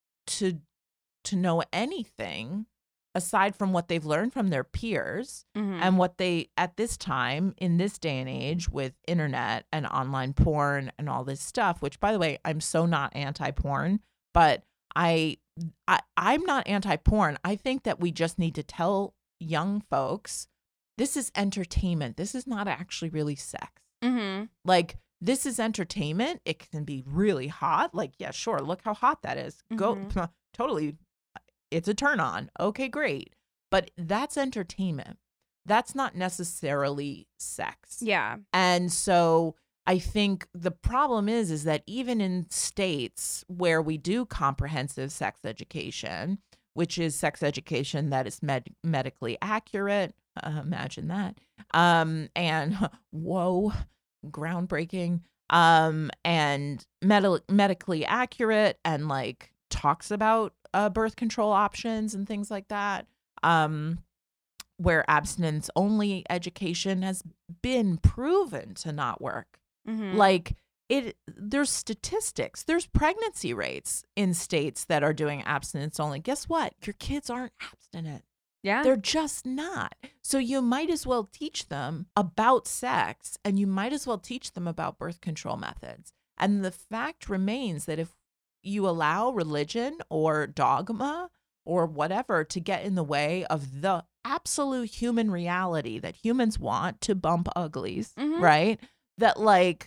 to to know anything aside from what they've learned from their peers Mhm. and what they at this time in this day and age with internet and online porn and all this stuff, which by the way, I'm so not anti-porn, but I, I I'm not anti-porn. I think that we just need to tell young folks this is entertainment. This is not actually really sex. Mhm. Like this is entertainment. It can be really hot. Like, yeah, sure. Look how hot that is. Go Mhm. totally. It's a turn on. Okay, great. But that's entertainment. That's not necessarily sex. Yeah. And so I think the problem is, is that even in states where we do comprehensive sex education, which is sex education that is med- medically accurate, uh, imagine that, um, and whoa, groundbreaking, um, and med- medically accurate and like talks about uh, birth control options and things like that, um, where abstinence only education has been proven to not work. Mhm. Like it, there's statistics, there's pregnancy rates in states that are doing abstinence only. Guess what? Your kids aren't abstinent. Yeah. They're just not. So you might as well teach them about sex and you might as well teach them about birth control methods. And the fact remains that if you allow religion or dogma or whatever to get in the way of the absolute human reality that humans want to bump uglies, Mhm. right? That like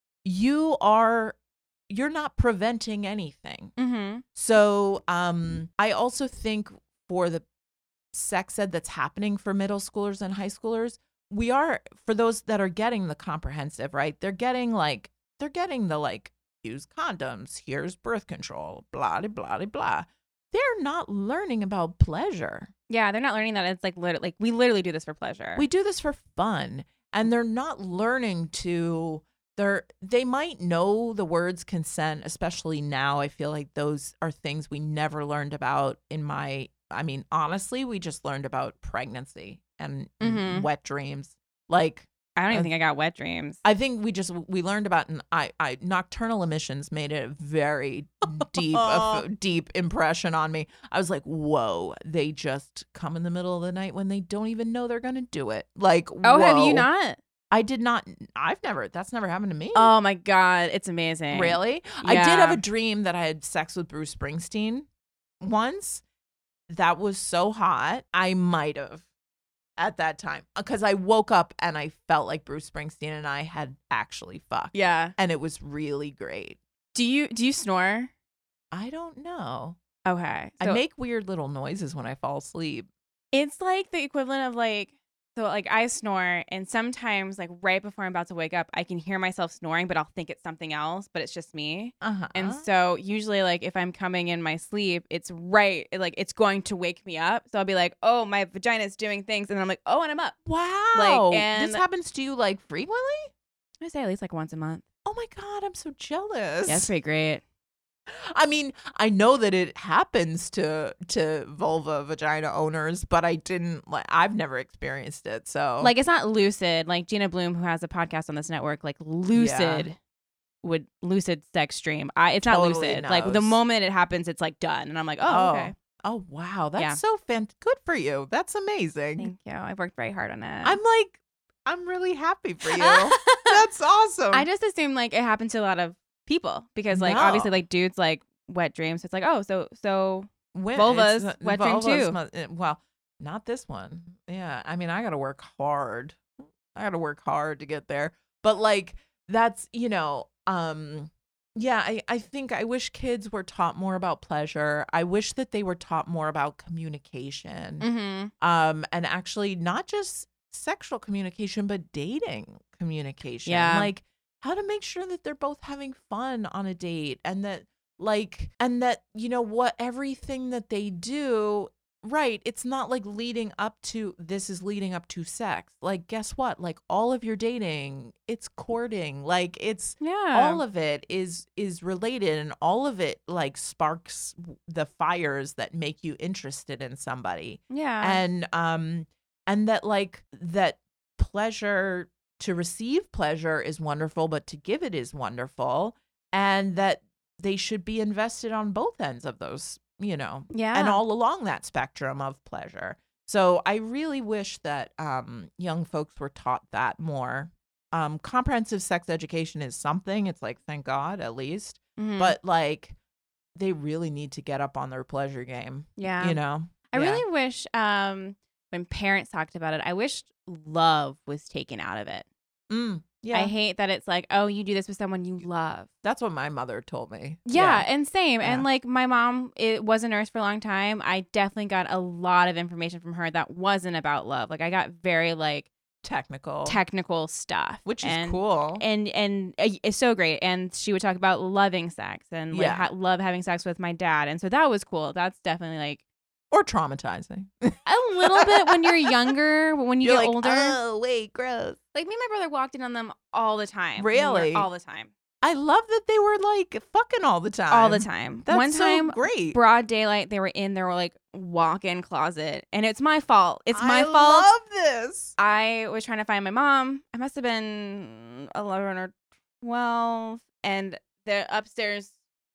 you are, you're not preventing anything. Mhm. So um, I also think for the sex ed that's happening for middle schoolers and high schoolers, we are, for those that are getting the comprehensive, right? They're getting like, they're getting the like, use condoms, here's birth control, blah, blah, blah, blah. They're not learning about pleasure. Yeah, they're not learning that it's like lit- like we literally do this for pleasure. We do this for fun. And they're not learning to, they're, they might know the words consent, especially now. I feel like those are things we never learned about in my, I mean, honestly, we just learned about pregnancy and Mhm. wet dreams. Like, I don't even uh, think I got wet dreams. I think we just we learned about and I, I nocturnal emissions made a very deep a f- deep impression on me. I was like, whoa, they just come in the middle of the night when they don't even know they're gonna do it. Like, Oh, have whoa. you not? I did not. I've never. That's never happened to me. Oh my God, it's amazing. Really? I Yeah. did have a dream that I had sex with Bruce Springsteen once. That was so hot. I might have at that time because I woke up and I felt like Bruce Springsteen and I had actually fucked. Yeah. And it was really great. Do you do you snore? I don't know. Okay. I So make weird little noises when I fall asleep. it's like the equivalent of like, so like I snore, and sometimes like right before I'm about to wake up, I can hear myself snoring, but I'll think it's something else, but it's just me. Uh-huh. And so usually like if I'm coming in my sleep, it's right, like it's going to wake me up. So I'll be like, oh, my vagina is doing things. And then I'm like, oh, and I'm up. Wow. Like, and- this happens to you like frequently? I say at least like once a month. Oh my God, I'm so jealous. Yeah, that's pretty great. I mean, I know that it happens to to vulva vagina owners, but I didn't like I've never experienced it. So Like it's not lucid. Like Gina Bloom, who has a podcast on this network, like lucid Yeah. would lucid sex dream. I it's not Totally lucid. Like the knows. moment it happens, it's like done. And I'm like, oh, Oh. okay. Oh wow, that's Yeah. so fan good for you. That's amazing. Thank you. I've worked very hard on it. I'm like I'm really happy for you. That's awesome. I just assume like it happened to a lot of people because like No. obviously like dudes like wet dreams. So it's like, oh, so so When- vulvas, it's, uh, wet dream vulvas too. mu- uh, Well, not this one. Yeah, I mean, I got to work hard. I got to work hard to get there. But like, that's you know, um, yeah. I I think I wish kids were taught more about pleasure. I wish that they were taught more about communication. Mm-hmm. Um, and actually not just sexual communication, but dating communication. Yeah. Like how to make sure that they're both having fun on a date and that like and that you know what everything that they do right it's not like leading up to this is leading up to sex. Like guess what, like all of your dating, it's courting, like it's Yeah. all of it is is related, and all of it like sparks the fires that make you interested in somebody. yeah. And um and that like that pleasure, to receive pleasure is wonderful, but to give it is wonderful, and that they should be invested on both ends of those, you know, yeah. and all along that spectrum of pleasure. So I really wish that um, young folks were taught that more. Um, comprehensive sex education is something. It's like, thank God, at least. Mhm. But like, they really need to get up on their pleasure game. yeah. You know, I Yeah. really wish um when parents talked about it, I wish love was taken out of it. Mm, yeah. I hate that it's like, oh, you do this with someone you love. That's what my mother told me. Yeah, and same. Yeah. And like my mom, it was a nurse for a long time. I definitely got a lot of information from her that wasn't about love. Like I got very like Technical. technical stuff, Which is and, cool. and and uh, it's so great. And she would talk about loving sex and like Yeah. ha- love having sex with my dad, and so that was cool. That's definitely like Or traumatizing. a little bit when you're younger, but when you You're get like, older, oh, wait, gross. like me and my brother walked in on them all the time. when we were- Really? all the time, I love that they were like fucking all the time. all the time. That's One so time, great. broad daylight, they were in their like walk-in closet, and it's my fault. It's my I fault. love this. I was trying to find my mom. I must have been eleven or twelve, and the upstairs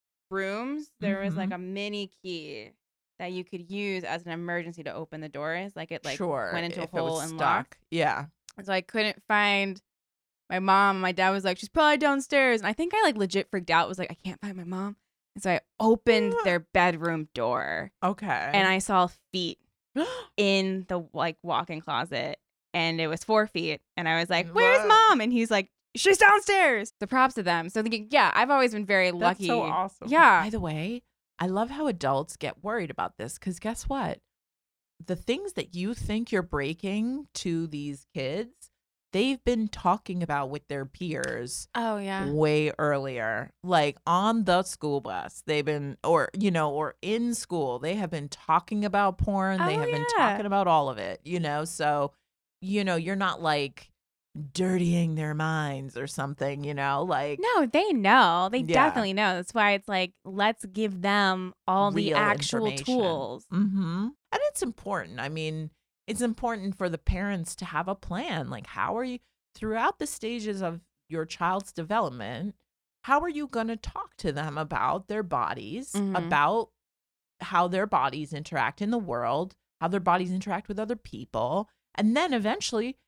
rooms there was Mm-hmm. like a mini key that you could use as an emergency to open the doors. Like it like sure. went into if a it hole was and stuck. locked. Yeah. And so I couldn't find my mom. My dad was like, she's probably downstairs. And I think I like legit freaked out. Was like, I can't find my mom. And so I opened their bedroom door Okay. and I saw feet in the like walk-in closet, and it was four feet. And I was like, where's Whoa. mom? And he's like, she's downstairs. So props to them. So thinking, yeah, I've always been very That's lucky. so awesome. Yeah. By the way, I love how adults get worried about this because guess what? The things that you think you're breaking to these kids, they've been talking about with their peers Oh yeah. way earlier, like on the school bus. They've been, or, you know, or in school, they have been talking about porn. They Oh, have been yeah. talking about all of it, you know? So, you know, you're not like dirtying their minds or something, you know, like No, they know. They Yeah. definitely know. That's why it's like, let's give them all the real actual information. tools. Mm-hmm. And it's important. I mean, it's important for the parents to have a plan. Like, how are you, throughout the stages of your child's development, how are you going to talk to them about their bodies, Mhm. about how their bodies interact in the world, how their bodies interact with other people, and then eventually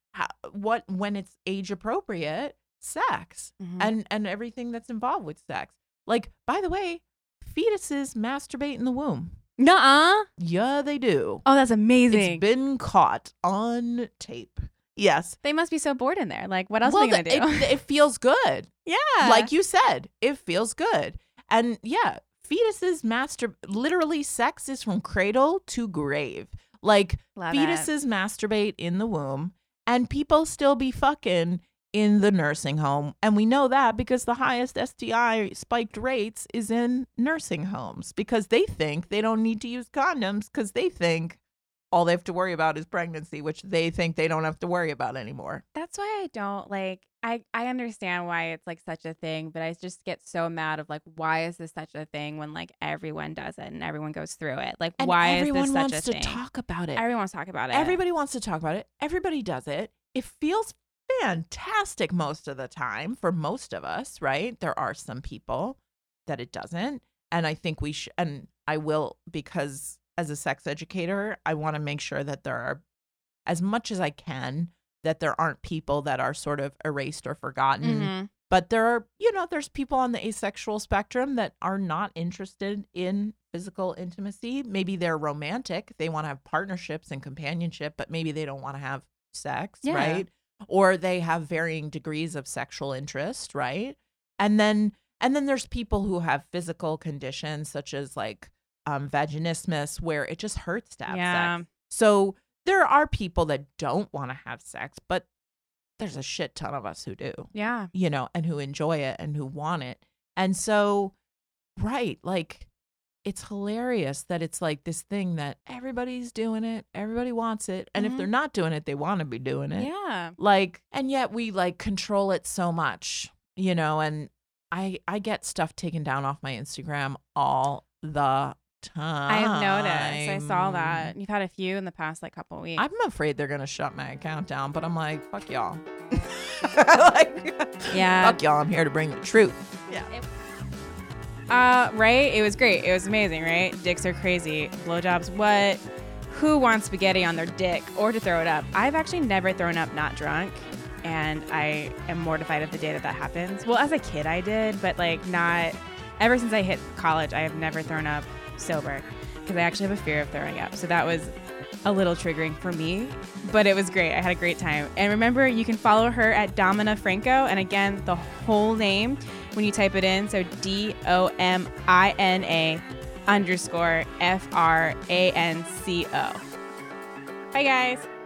how, what when it's age appropriate sex Mhm. and and everything that's involved with sex. Like, by the way, fetuses masturbate in the womb. Nuh-uh. Yeah, they do. Oh, that's amazing. It's been caught on tape. Yes. They must be so bored in there. Like, what else Well, are they going to do? It, it feels good. yeah. Like you said, it feels good. And yeah, fetuses master literally sex is from cradle to grave. Like Love it. fetuses masturbate in the womb and people still be fucking in the nursing home. And we know that because the highest S T I spiked rates is in nursing homes because they think they don't need to use condoms because they think all they have to worry about is pregnancy, which they think they don't have to worry about anymore. That's why I don't like I I understand why it's like such a thing, but I just get so mad of like, why is this such a thing when like everyone does it and everyone goes through it? Like, And why is everyone this such wants a to thing? talk about it. Everyone wants to talk about it. Everybody wants to talk about it. Everybody does it. It feels fantastic most of the time for most of us, right? There are some people that it doesn't. And I think we should, and I will, because as a sex educator, I want to make sure that there are, as much as I can, that there aren't people that are sort of erased or forgotten. Mhm. But there are, you know, there's people on the asexual spectrum that are not interested in physical intimacy. Maybe they're romantic. They want to have partnerships and companionship, but maybe they don't want to have sex, Yeah. right? Or they have varying degrees of sexual interest, right? And then and then there's people who have physical conditions such as like um, vaginismus, where it just hurts to have Yeah. sex. So there are people that don't want to have sex, but there's a shit ton of us who do, Yeah. you know, and who enjoy it and who want it. And so, right, like, it's hilarious that it's like this thing that everybody's doing it, everybody wants it. And Mhm. if they're not doing it, they want to be doing it. Yeah. Like, and yet we like control it so much, you know, and I I get stuff taken down off my Instagram all the time. I've noticed. I saw that. You've had a few in the past like couple weeks. I'm afraid they're gonna shut my account down, but I'm like, fuck y'all. like, Yeah. fuck y'all. I'm here to bring the truth. Yeah. Uh, right? It was great. It was amazing, right? Dicks are crazy. Blowjobs, what? Who wants spaghetti on their dick or to throw it up? I've actually never thrown up not drunk, and I am mortified of the day that that happens. Well, as a kid I did, but like not, ever since I hit college, I have never thrown up sober because I actually have a fear of throwing up. So that was a little triggering for me, but it was great. I had a great time. And remember, you can follow her at Domina Franco. And again, the whole name when you type it in. So D O M I N A underscore F R A N C O. Bye, guys.